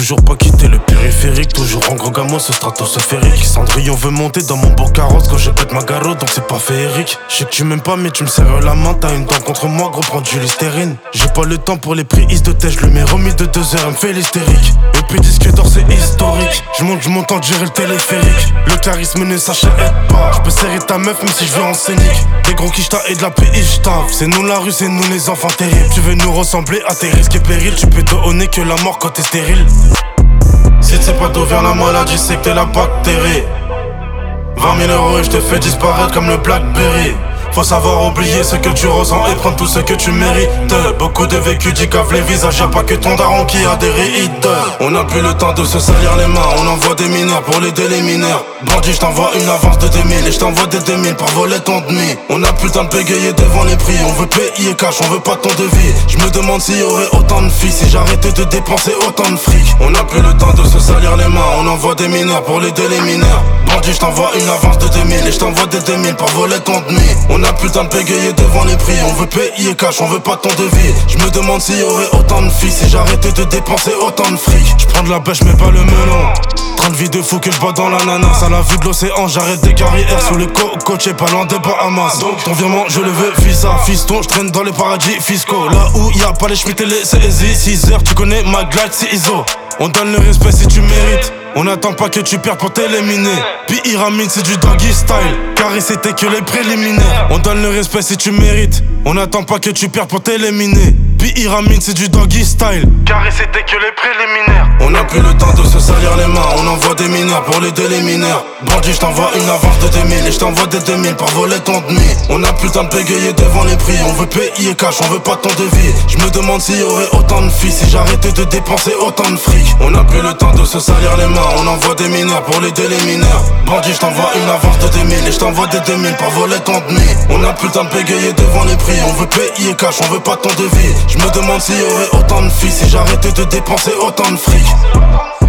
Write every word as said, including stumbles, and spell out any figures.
toujours pas quitté le périphérique. Toujours en gros gamos, ce stratosphérique. Cendrillon veut monter dans mon beau carrosse quand je pète ma garrot, donc c'est pas féerique. Je sais que tu m'aimes pas mais tu me serres la main. T'as une dent contre moi, gros, prends du Listerine. J'ai pas le temps pour les prises de tête, je le mets remis de deux heures, elle me fait l'hystérique. Et puis disque d'or c'est historique. Je monte, je monte en gérer le téléphérique. Le charisme ne s'achète pas. Je peux serrer ta meuf même si je vais en scénique. Des gros quicheta et de la P I j'tave. C'est nous la rue, c'est nous les enfants terribles. Tu veux nous ressembler à tes risques et périls. Tu peux te honner que la mort quand t'es stérile. Si tu sais pas d'où vient la maladie, c'est que t'es la bactérie. Vingt mille euros et je te fais disparaître comme le Blackberry. Faut savoir oublier ce que tu ressens et prendre tout ce que tu mérites. Beaucoup de vécu cave les visages, y'a pas que ton daron qui a des rides. On n'a plus le temps de se salir les mains, on envoie des mineurs pour l'aider les mineurs. Bandit, je t'envoie une avance de deux mille et je t'envoie des deux mille pour voler ton demi. On n'a plus le temps de bégayer devant les prix, on veut payer cash, on veut pas ton devis. Je me demande s'il y aurait autant de filles si j'arrêtais de dépenser autant de fric. On n'a plus le temps de se salir les mains, on envoie des mineurs pour l'aider les mineurs. Bandit, je t'envoie une avance de deux mille et je t'envoie des deux mille pour voler ton demi. On n'a plus le temps de bégayer devant les prix, on veut payer cash, on veut pas ton devis. Je me demande s'il y aurait autant de filles si j'arrêtais de dépenser autant de fric. Je prends de la pêche mais pas le melon. Train de vie de fou que je bats dans l'ananas. À la vue de l'océan, j'arrête des carrières sous le cocotier, pas loin des Bahamas. Donc ton virement, je le veux, visa. Fiston, je traîne dans les paradis fiscaux. Là où y a pas les schmitt et les C S I. six heures, tu connais ma glide, c'est I S O. On donne le respect si tu mérites. On n'attend pas que tu perds pour t'éliminer. Puis Iramine c'est du doggy style. Carré c'était que les préliminaires. On donne le respect si tu mérites. On n'attend pas que tu perds pour t'éliminer. Puis Iramine c'est du doggy style. Carré c'était que les préliminaires. On n'a plus le temps de se salir les mains. On envoie des mineurs pour l'aider les mineurs. Bandit, je t'envoie une avance de deux mille et je t'envoie des deux mille pour voler ton demi. On n'a plus le temps de bégayer devant les prix. On veut payer cash, on veut pas ton devis. Je me demande s'il y aurait autant de filles si j'arrêtais de dépenser autant de fric. On n'a plus le temps de se salir les mains. On envoie des mineurs pour l'aider les mineurs. Bandit, je t'envoie une avance de deux mille et je t'envoie des deux mille pour voler ton demi. On n'a plus le temps de bégayer devant les prix. On veut payer cash, on veut pas ton devis. Je me demande s'il y aurait autant de filles si j'arrêtais de dépenser autant de fric.